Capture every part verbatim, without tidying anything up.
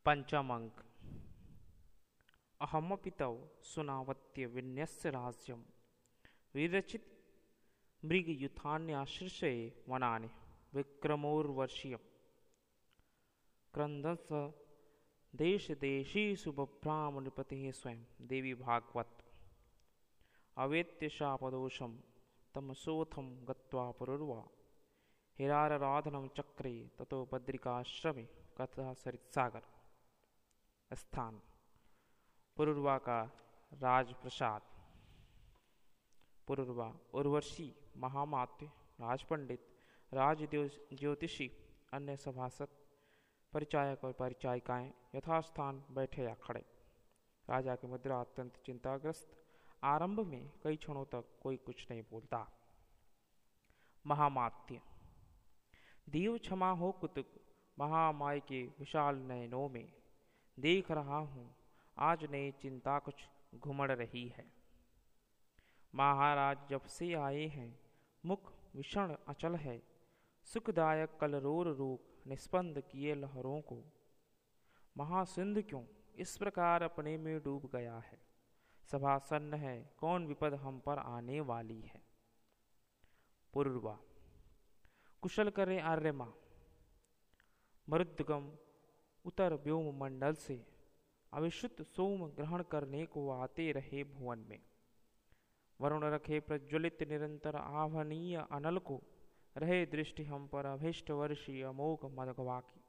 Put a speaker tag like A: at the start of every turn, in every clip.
A: पंचम अंक। अहमपि तव सुनावत्य विन्यस्य राज्यं विरचित मृगयुथान्याशीर्षये वनानि विक्रमोर्वर्षीयम् क्रंदस देश देशीषु बभ्राम नृपतिः स्वयं देवी भागवत। अवेत्य शापदोषं तमसोथं गत्वा पुरुर्वा हिराराधनं चक्रे ततो बद्रिकाश्रमे कथा सरित्सागर। स्थान पुरुर्वा का राजप्रसाद। पुरुर्वा उर्वशी महामात्य राजपंडित राज ज्योतिषी अन्य सभासद परिचायक और परिचायिकाएं यथास्थान बैठे या खड़े। राजा की मुद्रा अत्यंत चिंताग्रस्त। आरंभ में कई क्षणों तक कोई कुछ नहीं बोलता। महामात्य देव क्षमा हो कुतुक महामाय के विशाल नयनों में देख रहा हूं आज नई चिंता कुछ घुमड़ रही है। महाराज जब से आए हैं मुख विषण अचल है सुखदायक कलरोर रोग निस्पंद किए लहरों को। महासिंध क्यों इस प्रकार अपने में डूब गया है। सभा सन्न है कौन विपद हम पर आने वाली है। पुरुर्वा कुशल करे आर्यमा मरुद्गम उतर व्योम मंडल से अविशुद्ध सोम ग्रहण करने को आते रहे भुवन में। वरुण रखे प्रज्वलित निरंतर आभनीय अनल को रहे दृष्टि हम पर अभिष्ट वर्षीय अमोघ मदगवा की।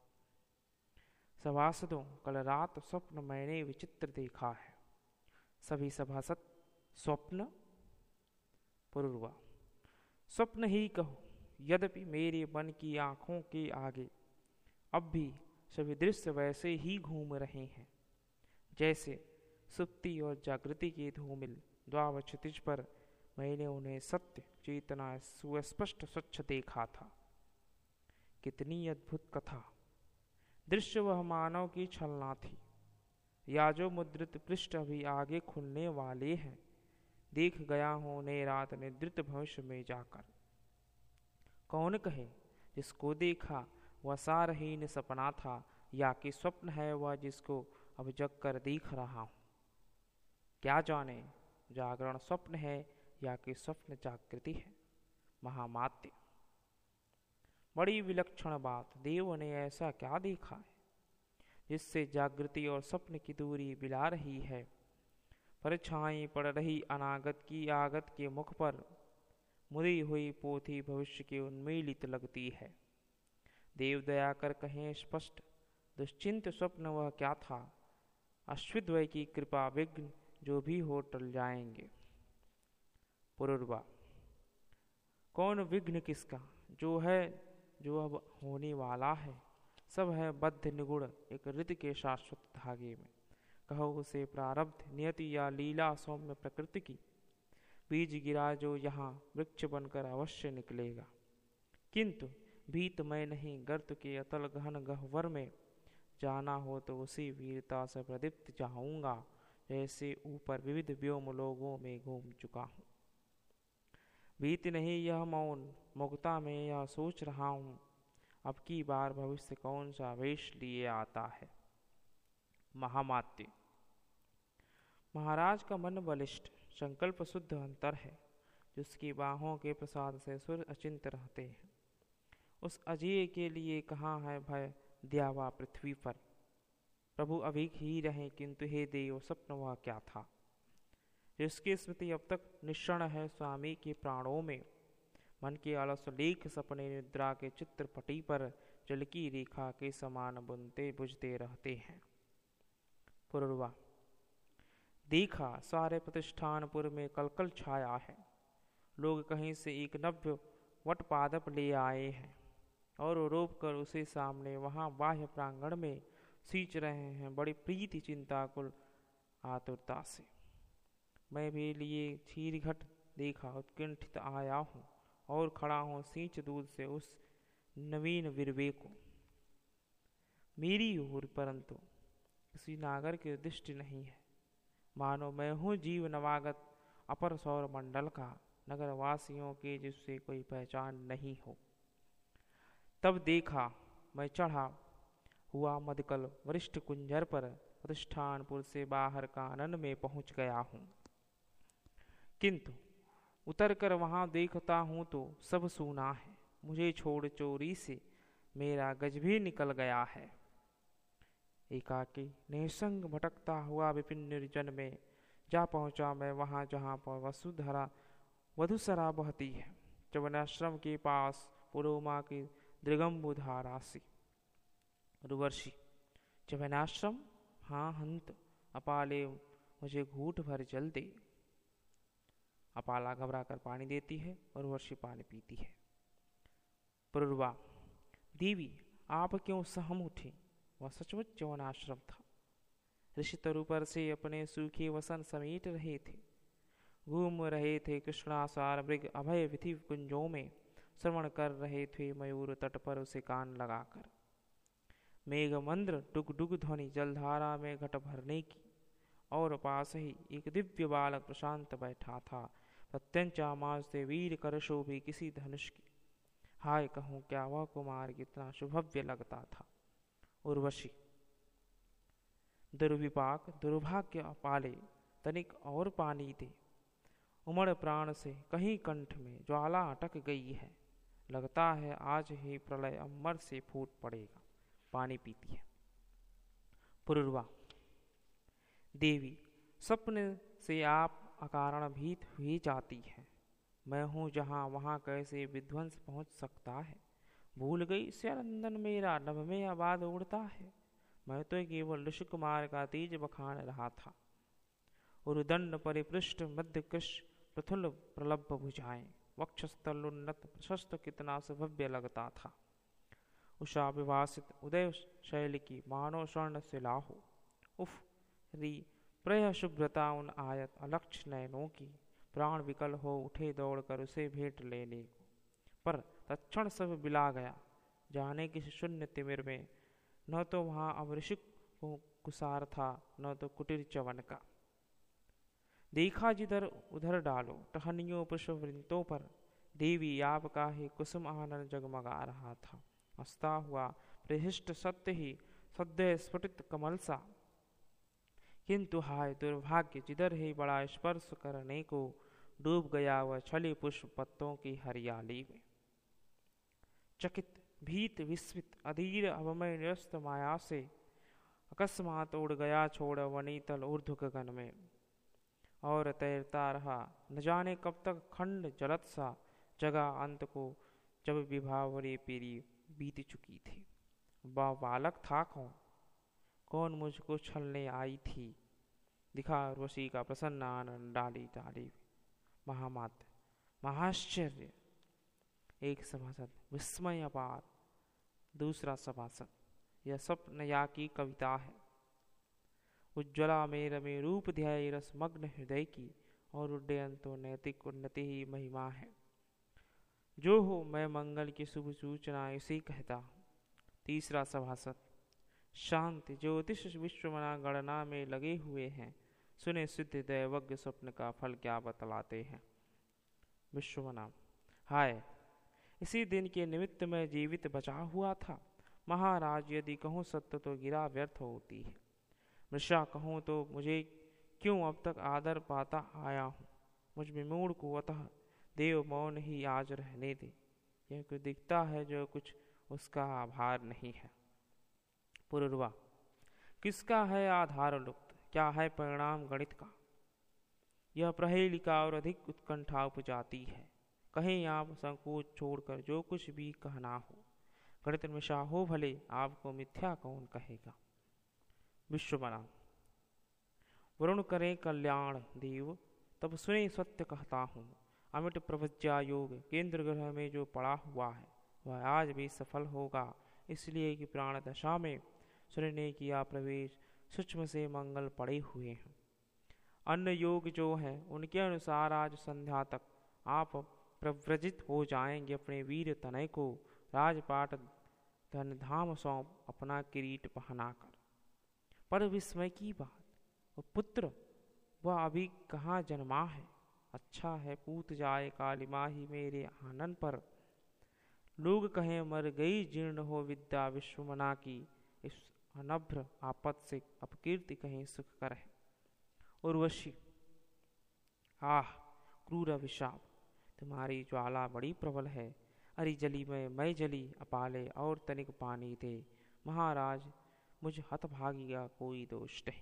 A: सभासदों कल रात स्वप्न मैंने विचित्र देखा है। सभी सभासद स्वप्न। पुरुर्वा स्वप्न ही कहो यद्यपि मेरे मन की आंखों के आगे अब भी सभी दृश्य वैसे ही घूम रहे हैं जैसे सुप्ति और जागृति के धूमिल द्वाव क्षितिज पर मैंने उन्हें सत्य चेतना सुस्पष्ट स्वच्छ देखा था। कितनी अद्भुत कथा। दृश्य वह मानव की छलना थी या जो मुद्रित पृष्ठ अभी आगे खुलने वाले हैं देख गया हूं उन्हें रात निद्रित भविष्य में जाकर। कौन कहे जिसको देखा वह सारहीन सपना था या कि स्वप्न है वह जिसको अब जग कर देख रहा हूं। क्या जाने जागरण स्वप्न है या कि स्वप्न जागृति है। महामात्य बड़ी विलक्षण बात। देव ने ऐसा क्या देखा है जिससे जागृति और स्वप्न की दूरी बिला रही है। परछाई पड़ रही अनागत की आगत के मुख पर मुड़ी हुई पोथी भविष्य की उन्मीलित लगती है। देव दया कर कहें स्पष्ट दुश्चिंत स्वप्न वह क्या था। अश्विद्वय की कृपा विघ्न जो भी हो टल जाएंगे। पुरुर्वा कौन विघ्न किसका जो है जो अब होने वाला है। सब है बद्ध निगुण एक ऋतु के शाश्वत धागे में। कहो उसे प्रारब्ध नियति या लीला सौम्य प्रकृति की। बीज गिरा जो यहाँ वृक्ष बनकर अवश्य निकलेगा। किंतु भीत मैं नहीं गर्त के अतल गहन गह्वर में जाना हो तो उसी वीरता से प्रदीप्त जाऊंगा जैसे ऊपर विविध व्योम लोगों में घूम चुका हूं। भीत नहीं यह मौन मुक्ता में यह सोच रहा हूं अब की बार भविष्य कौन सा वेश लिए आता है। महामात्य महाराज का मन बलिष्ठ संकल्प शुद्ध अंतर है जिसकी बाहों के प्रसाद से सुर अचिंत रहते हैं। उस अजय के लिए कहाँ है भय द्यावा पृथ्वी पर। प्रभु अभी ही रहे किंतु हे देव स्वप्न वह क्या था जिसकी स्मृति अब तक निश्चण है स्वामी के प्राणों में। मन के अलस लेख सपने निद्रा के चित्रपटी पर जल की रेखा के समान बुनते बुझते रहते हैं। पुरुर्वा देखा सारे प्रतिष्ठानपुर में कलकल छाया है। लोग कहीं से एक नव्य वटपादप ले आए हैं और रोप कर उसे सामने वहां बाह्य प्रांगण में सींच रहे हैं बड़ी प्रीति चिंताकुल आतुरता से। मैं भी लिए क्षीर घट देखा उत्कंठित आया हूं और खड़ा हूं सींच दूध से उस नवीन विरवे को मेरी ओर। परंतु किसी नागर की दृष्टि नहीं है। मानो मैं हूँ जीव नवागत अपर सौर मंडल का नगर वासियों के जिससे कोई पहचान नहीं हो। तब देखा मैं चढ़ा हुआ मदकल वरिष्ठ कुंजर पर, प्रतिष्ठानपुर से बाहर कानन में पहुंच गया हूँ। किंतु उतर कर वहां देखता हूं तो सब सूना है। मुझे छोड़ चोरी से मेरा गज भी निकल गया है। एकाकी निसंग भटकता हुआ विपिन निर्जन में जा पहुंचा मैं, वहां जहां पर वसुधरा वधुसरा बहती है। च्यवनाश्रम के पास पुरोमा की दृगम्बु धारा सी। उर्वशी, च्यवनाश्रम? हाँ हंत, अपाले मुझे घूट भर जल दे। अपाला घबरा कर पानी देती है और उर्वशी पानी पीती है। पुरुरवा, देवी आप क्यों सहम उठी? वह सचमुच च्यवनाश्रम था। ऋषि तरु पर से अपने सूखे वसन समेट रहे थे, घूम रहे थे कृष्णासार मृग अभय विधि कुंजों में, श्रवण कर रहे थे मयूर तट पर उसे कान लगाकर। मेघ मंद्र डुग डुग ध्वनि जलधारा में घट भरने की, और पास ही एक दिव्य बालक प्रशांत बैठा था, प्रत्यंचा माज से वीर करशो भी किसी धनुष की। हाय कहूँ क्या वह कुमार कितना शुभव्य लगता था। उर्वशी, दुर्विपाक दुर्भाग्य पाले, तनिक और पानी दे। उमड़ प्राण से कहीं कंठ में ज्वाला अटक गई है, लगता है आज ही प्रलय अम्बर से फूट पड़ेगा। पानी पीती है। पुरुरवा, देवी स्वप्न से आप अकारण भीत हुई जाती है। मैं हूँ जहाँ वहाँ कैसे विध्वंस पहुँच सकता है। भूल गई स्यरंदन मेरा नभ में आबाद उड़ता है। मैं तो केवल ऋषि कुमार का तेज बखान रहा था। उरुदंड परिपृष्ठ मध्य कृश प्रथुल प्रलभ भुजाएं, वक्षस्थल उन्नत प्रशस्त कितना सुभव्य लगता था। उषा विवासित उदय शैल की मानो स्वर्ण शिलाहो। उफ री प्रय शुभ्रता उन आयत अलक्ष नयनों की, प्राण विकल हो उठे दौड़कर उसे भेंट लेने को, पर तत्क्षण सब बिला गया। जाने किस शून्य तिमिर में न तो वहां अब ऋषि को कुसार था, न तो कुटीर च्यवन का। देखा जिधर उधर डालो टहनियों पुष्पवृंतों पर, देवी आपका ही कुसुम आनंद जगमगा रहा था। हंसता हुआ प्रहिष्ट सत्य ही सद्य स्फुटित कमल सा। किंतु हाय दुर्भाग्य, जिधर ही बड़ा स्पर्श करने को डूब गया वह छली पुष्प पत्तों की हरियाली में। चकित भीत विस्मित अधीर अवमय निरस्त माया से अकस्मात उड़ गया छोड़ वनीतल ऊर्ध्व गगन में, और तैरता रहा न जाने कब तक खंड जलत सा। जगह अंत को जब विभावरी पीरी बीत चुकी थी। वह बालक था कौन? कौन मुझको छलने आई थी? दिखा उर्वशी का प्रसन्न आनंद डाली डाली। महामात्र, महाश्चर्य। एक सभासद, विस्मय अपार। दूसरा सभासद, यह स्वप्न या की कविता है। उज्ज्वला मेर में रूप ध्याय रसमग्न हृदय की, और उड्डयन तो नैतिक उन्नति ही महिमा है। जो हो मैं मंगल की शुभ सूचना इसे कहता हूँ। तीसरा सभासद, शांति ज्योतिष विश्वमना गणना में लगे हुए हैं, सुने सिद्ध दैवज्ञ स्वप्न का फल क्या बतलाते हैं। विश्वमना, हाय इसी दिन के निमित्त में जीवित बचा हुआ था। महाराज यदि कहूँ सत्य तो गिरा व्यर्थ होती है। मृषा कहूँ तो मुझे क्यों अब तक आदर पाता आया हूँ। मुझ में मूड को अतः देव मौन ही आज रहने दे। यह कुछ दिखता है जो कुछ उसका आभार नहीं है। पुरुरवा, किसका है आधार लुप्त, क्या है परिणाम गणित का? यह प्रहेलिका और अधिक उत्कंठा उपजाती है। कहीं आप संकोच छोड़कर जो कुछ भी कहना हो। गणित मिशा हो भले, आपको मिथ्या कौन कहेगा। विश्वमना, वरुण करे कल्याण देव, तब सुने सत्य कहता हूँ। अमिट प्रवज्या योग केंद्र ग्रह में जो पड़ा हुआ है, वह आज भी सफल होगा, इसलिए कि प्राण दशा में सूर्य किया प्रवेश, सूक्ष्म से मंगल पड़े हुए हैं। अन्य योग जो हैं उनके अनुसार आज संध्या तक आप प्रव्रजित हो जाएंगे अपने वीर तनय को राजपाट धन धाम सौंप अपना किरीट पहनाकर। पर विस्मय की बात, वो पुत्र वह अभी कहाँ जन्मा है। अच्छा है पूत जाए कालिमा ही मेरे आनन पर। लोग कहें मर गई जीर्ण हो विद्या विश्वमना की, इस अनभ्र आपद से अपकीर्ति कहीं सुख कर है। उर्वशी, आह क्रूर अभिशाप, तुम्हारी ज्वाला बड़ी प्रबल है। अरि जली में मैं जली अपाले और तनिक पानी दे। महाराज मुझ हतभागी का कोई दोष नहीं।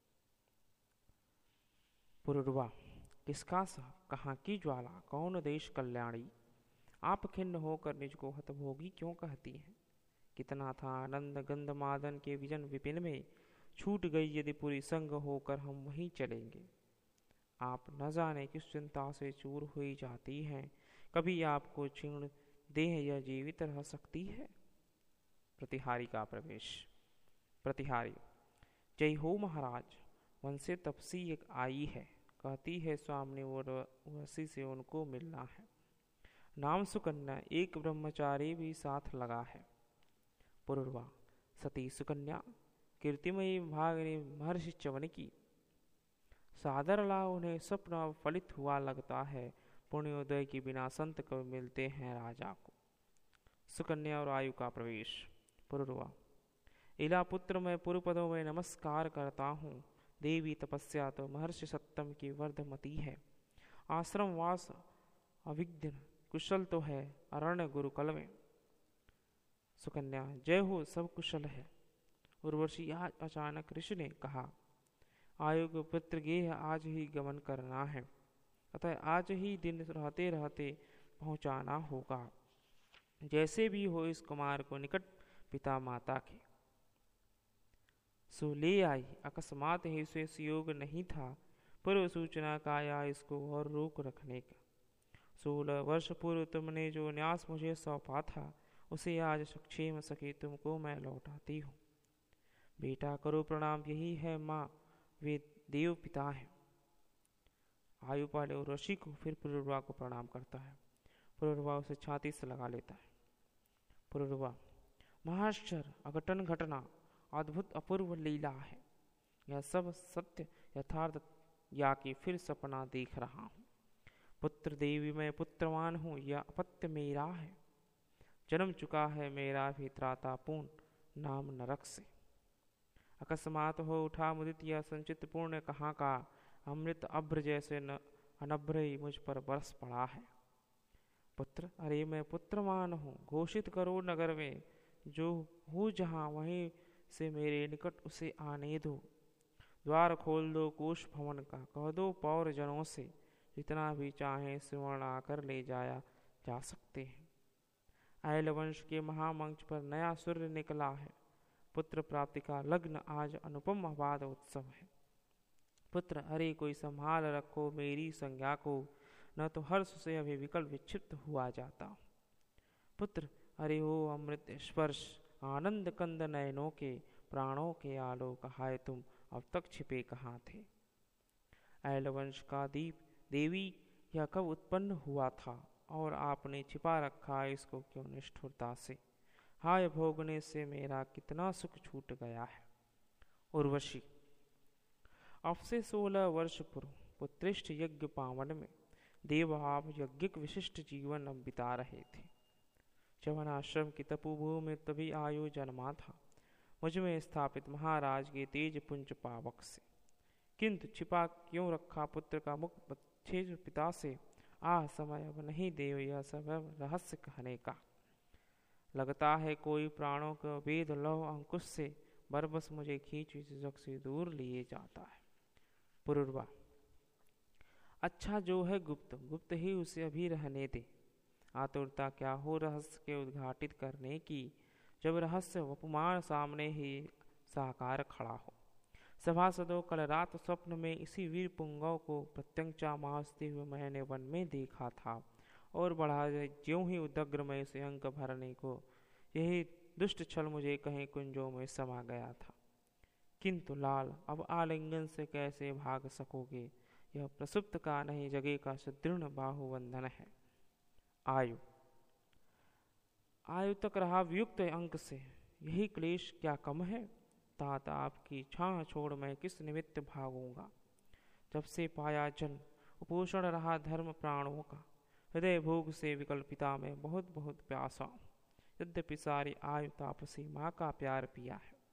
A: पुरुरवा, किसका सा कहाँ की ज्वाला, कौन देश कल्याणी। आप खिन्न होकर निज को हतभोगी क्यों कहती हैं। कितना था आनंद गंधमादन के विजन विपिन में, छूट गई यदि पूरी संग होकर हम वहीं चलेंगे। आप न जाने किस चिंता से चूर हुई जाती हैं, कभी आपको क्षीण देह या जीवित रह सकती है। प्रतिहारी का प्रवेश। प्रतिहारी, जय हो महाराज, वन से तपसी एक आई है, कहती है स्वामी उर्वशी से उनको मिलना है। नाम सुकन्या, एक ब्रह्मचारी भी साथ लगा है। पुरुरवा, सती सुकन्या, कीर्तिमयी भागने महर्षि च्यवन की। सादर ला उन्हें स्वप्न फलित हुआ लगता है, पुण्योदय के बिना संत कब मिलते हैं राजा को। सुकन्या और आयु का प्रवेश। पुरुरवा, इला पुत्र मैं पुरपदों में नमस्कार करता हूँ। देवी तपस्या तो महर्षि सत्तम की वर्धमती है। आश्रम वास अविघ्न कुशल तो है, अरण्य गुरुकुल में। सुकन्या, जय हो, सब कुशल है। उर्वशी, आज अचानक ऋषि ने कहा, आयु को पुत्र गेह आज ही गमन करना है, अतः आज ही दिन रहते रहते पहुंचाना होगा। जैसे भी हो इस कुमार को निकट पिता माता के। सो ले आई, अकस्मात ही उसे सुयोग नहीं था पूर्व सूचना का या इसको और रोक रखने का। सोलह वर्ष पूर्व तुमने जो न्यास मुझे सौंपा था, उसे आज सक्षेम सके तुमको मैं लौटाती हूँ। बेटा करो प्रणाम, यही है माँ, वे देव पिता हैं। आयु पहले उर्वशी को फिर पुरुरवा को प्रणाम करता है। पुरुरवा उसे छाती से लगा लेता है। पुरुरवा, महाश्चर्य अघटन घटना, अद्भुत अपूर्व लीला है। यह सब सत्य यथार्थ या कि फिर सपना देख रहा हूँ। पुत्र देवी मैं पुत्रवान हूँ, यह अपत्य मेरा है। जन्म चुका है मेरा भी त्रातापूर्ण नाम नरक से। अकस्मात हो उठा मुदित या संचित पूर्ण कहाँ का, अमृत अभ्र जैसे न अनभ्र ही मुझ पर बरस पड़ा है। पुत्र, अरे मैं पुत्रवान हूँ, घोषित करो नगर में, जो हूँ जहाँ वहीं से मेरे निकट उसे आने दो। द्वार खोल दो कोश भवन का, कह दो पौर जनों से, जितना भी चाहे सुवर्ण आकर ले जाया जा सकते हैं। ऐल वंश के महामंच पर नया सूर्य निकला है। पुत्र प्राप्ति का लग्न आज अनुपम आबाद उत्सव है। पुत्र, अरे कोई संभाल रखो मेरी संज्ञा को, न तो हर्ष से अभी विकल विक्षिप्त हुआ जाता। पुत्र, अरे हो अमृत स्पर्श आनंद कंद नयनों के, प्राणों के आलोक हाय तुम अब तक छिपे कहाँ थे। ऐल वंश का दीप देवी यह कब उत्पन्न हुआ था, और आपने छिपा रखा इसको क्यों निष्ठुरता से। हाय भोगने से मेरा कितना सुख छूट गया है। उर्वशी, अब से सोलह वर्ष पूर्व पुत्रिष्ठ यज्ञ पावन में देव आप यज्ञिक विशिष्ट जीवन अब बिता रहे थे। च्यवन आश्रम की तपोभूमि में तभी आयु जन्मा था, मुझ में स्थापित महाराज के तेज पुंज पावक से। किंतु छिपा क्यों रखा पुत्र का मुख बच्छेद पिता से। आह समय अब नहीं देव यह सब रहस्य कहने का। लगता है कोई प्राणों को वेद लौह अंकुश से बरबस मुझे खींच इस जग से दूर लिए जाता है। पुरुरवा, अच्छा जो है गुप्त गुप्त ही उसे अभी रहने दे। आतुरता क्या हो रहस्य के उद्घाटित करने की, जब रहस्य उपमान सामने ही साकार खड़ा हो। सभासदों, कल रात स्वप्न में इसी वीर पुंगव को प्रत्यंचा मासते हुए मैंने वन में देखा था, और बढ़ा ज्यों ही उदग्र में से अंक भरने को यही दुष्ट छल मुझे कहीं कुंजों में समा गया था। किंतु लाल, अब आलिंगन से कैसे भाग सकोगे, यह प्रसुप्त का नहीं जगे का सुदृढ़ बाहुबंधन है। आयु आयु तक रहा वियुक्त अंक से, यही क्लेश क्या कम है। तात आपकी छाह छोड़ मैं किस निमित्त भागूंगा। जब से पाया जन उपोषण रहा धर्म प्राणों का, हृदय भोग से विकल पिता में बहुत बहुत प्यासा। यद्यपि सारी आयु तापसी माँ का प्यार पिया है।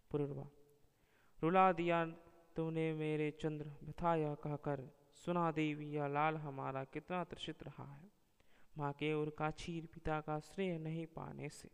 A: पुरुरवा रुला दिया तूने मेरे चंद्र व्यथा यह कहकर, सुना देवी यह लाल हमारा कितना त्रसित रहा है, माँ के और का क्षीर पिता का श्रेय नहीं पाने से।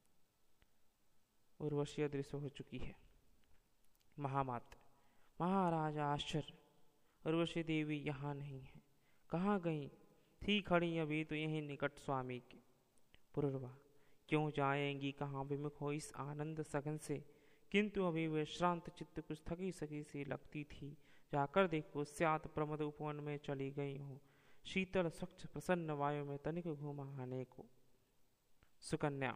A: उर्वशी अदृश्य हो चुकी है। महामात्र महाराज आश्चर्य, उर्वशी देवी यहाँ नहीं है, कहाँ गई थी खड़ी अभी तो यहीं निकट स्वामी के। पुरुरवा क्यों जाएंगी कहाँ विमुख हो इस आनंद सघन से, किंतु अभी वे श्रांत चित्त कुछ थकी सकी सी लगती थी। जाकर देखो स्यात प्रमद उपवन में चली गई हूँ, शीतल स्वच्छ प्रसन्न वायु में तनिक घूमा आने को। सुकन्या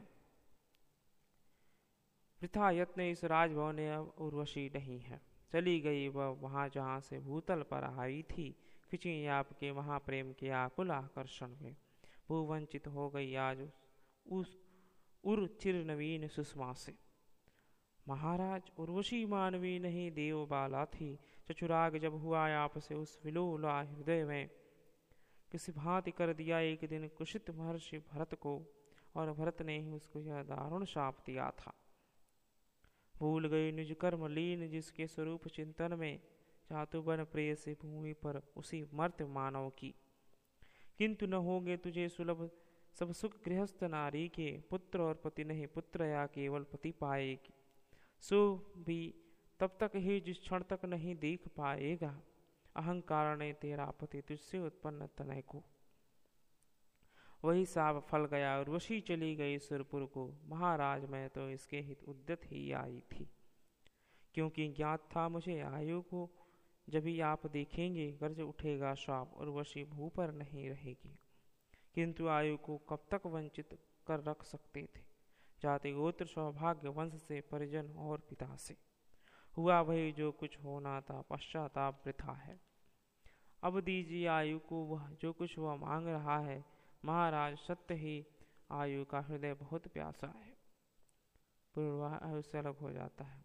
A: वृथा यत्न इस राजभवन में अब उर्वशी नहीं है, चली गई वह वहाँ जहाँ से भूतल पर आई थी, खिंची आपके महाप्रेम के आकुल आकर्षण में। भूवंचित हो गई आज उस उर चिर नवीन सुषमा से। महाराज उर्वशी मानवी नहीं देव बाला थी, चचुराग जब हुआ आप से उस विलोला हृदय में, किसी भांति कर दिया एक दिन कुशित महर्षि भरत को, और भरत ने ही उसको यह दारुण शाप दिया था। भूल गई निज कर्म लीन जिसके स्वरूप चिंतन में, चातु बन प्रेय से भूमि पर उसी मर्त मानव की। किंतु न होंगे तुझे सुलभ सब सुख गृहस्थ नारी के, पुत्र और पति नहीं पुत्र या केवल पति पाएगी। सो भी तब तक ही जिस क्षण तक नहीं देख पाएगा, अहंकार ने तेरा पति तुझसे उत्पन्न तनय को। वही साब फल गया, उर्वशी चली गई सुरपुर को, महाराज मैं तो इसके हित उद्यत ही आई थी। क्योंकि ज्ञात था मुझे आयु को जब ही आप देखेंगे गर्ज उठेगा श्राप, उर्वशी भू पर नहीं रहेगी। किंतु आयु को कब तक वंचित कर रख सकते थे, जाति गोत्र सौभाग्य वंश से परिजन और पिता से। हुआ वही जो कुछ होना था, पश्चाताप वृथा है। अब दीजिए आयु को वह जो कुछ वह मांग रहा है, महाराज सत्य ही आयु का हृदय बहुत प्यासा है। पुरुरवा आयु से अलग हो जाता है।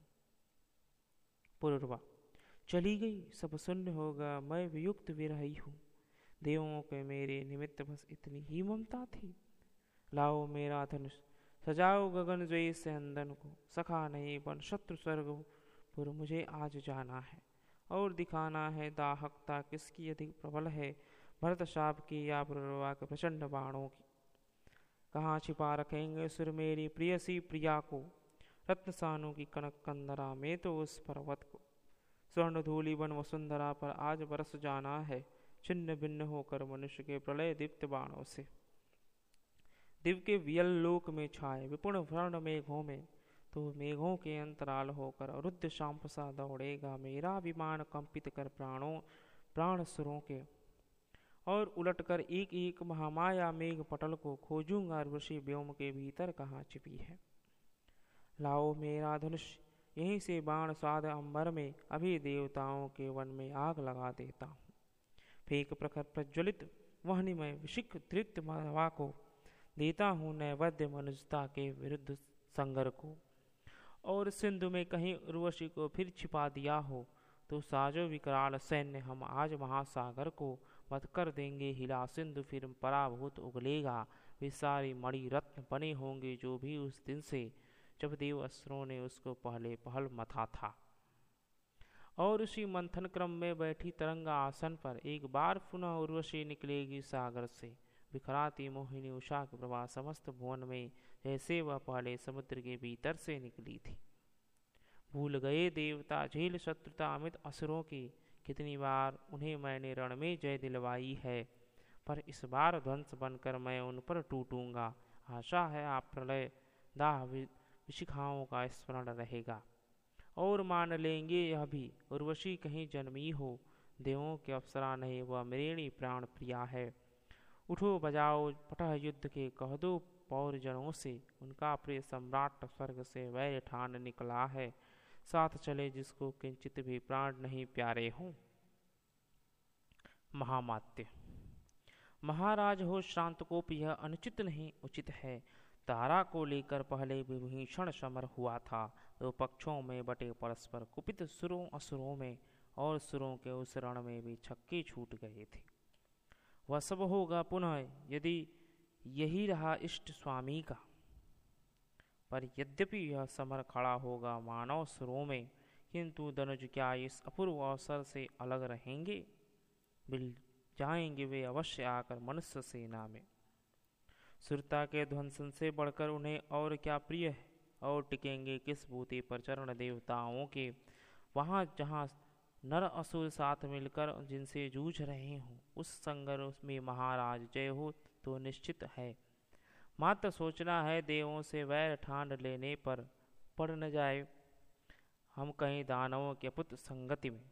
A: पुरुरवा चली गई सब शून्य होगा, मैं वियुक्त विरही हूँ, देवों के मेरे निमित्त बस इतनी ही ममता थी। लाओ मेरा धनुष सजाओ गगन जय से अंदन को, सखा नहीं बन शत्रु स्वर्ग पुर मुझे आज जाना है, और दिखाना है दाहकता किसकी अधिक प्रबल है, भरत शाप की या पुरुरवा के प्रचंड बाणों की। कहाँ छिपा रखेंगे सुर मेरी प्रियसी प्रिया को, रत्न सानू की कनक कंदरा में तो उस पर्वत को। स्वर्ण धूलि बन वसुंधरा पर आज बरस जाना है, छिन्न भिन्न होकर मनुष्य के प्रलय दीप्त बाणों से। दिव के वियल लोक में छाए विपुण वर्ण मेघों में, तो मेघों के अंतराल होकर रुद्ध शांप सा दौड़ेगा मेरा विमान कंपित कर प्राणों प्राण सुरों के। और उलटकर एक एक महामाया मेघ पटल को खोजूंगा ऋषि व्योम के भीतर कहाँ छिपी है। लाओ मेरा धनुष यहीं से बाण साध अंबर में, अभी देवताओं के वन में आग लगा देता हूँ। फेंक प्रखर प्रज्वलित वहनी में विशिख धृत मरवा को, देता हूँ नैवेद्य मनुजता के विरुद्ध संगर को। और सिंधु में कहीं उर्वशी को फिर छिपा दिया हो, तो साजो विकराल सैन्य हम आज महासागर को वध कर देंगे हिला। सिंधु फिर पराभूत उगलेगा, वे सारी मणि रत्न बने होंगे जो भी उस दिन से, जब देव अस्त्रों ने उसको पहले पहल मथा था। और उसी मंथन क्रम में बैठी तरंगा आसन पर एक बार पुनः उर्वशी निकलेगी सागर से, बिखराती मोहिनी उषा की प्रभा समस्त भुवन में, जैसे वह पहले समुद्र के भीतर से निकली थी। भूल गए देवता झेल शत्रुता अमित असुरों की, कितनी बार उन्हें मैंने रण में जय दिलवाई है, पर इस बार ध्वंस बनकर मैं उन पर टूटूंगा। आशा है आप प्रलय दाह विशिखाओं का स्मरण रहेगा, और मान लेंगे यह भी उर्वशी कहीं जन्मी हो, देवों के अप्सरा नहीं वह मृणी प्राण प्रिया है। उठो बजाओ पटह युद्ध के कह दो पौरजनों से, उनका प्रिय सम्राट स्वर्ग से वैर ठान निकला है, साथ चले जिसको किंचित भी प्राण नहीं प्यारे हों। महामात्य महाराज हो श्रांत कोप यह अनुचित नहीं उचित है। तारा को लेकर पहले विभीषण समर हुआ था, दो पक्षों में बटे परस्पर कुपित सुरों असुरों में, और सुरों के उस रण में भी छक्के छूट गए थे। वह सब होगा पुनः यदि यही रहा इष्ट स्वामी का। पर यद्यपि यह समर खड़ा होगा मानव सुरों में, किंतु दनुज क्या इस अपूर्व अवसर से अलग रहेंगे? मिल जाएंगे वे अवश्य आकर मनुष्य सेना में। सुरता के ध्वंसन से बढ़कर उन्हें और क्या प्रिय है? और टिकेंगे किस बूते पर चरण देवताओं के, वहाँ जहाँ नर असुर साथ मिलकर जिनसे जूझ रहे हों। उस संघर्ष में महाराज जय हो तो निश्चित है, मात्र सोचना है देवों से वैर ठान लेने पर पड़ न जाए हम कहीं दानवों के पुत्र संगति में।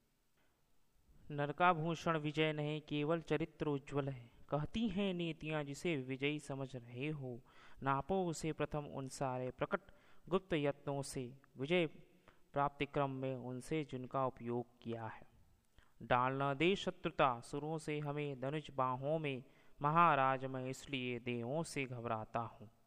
A: नरकाभूषण विजय नहीं, केवल चरित्र उज्ज्वल है। कहती हैं नीतियाँ जिसे विजयी समझ रहे हो, नापो उसे प्रथम उन सारे प्रकट गुप्त यत्नों से, विजय प्राप्ति क्रम में उनसे जिनका उपयोग किया है। डालना दे शत्रुता सुरों से हमें धनुष बाहों में, महाराज मैं इसलिए देवों से घबराता हूँ।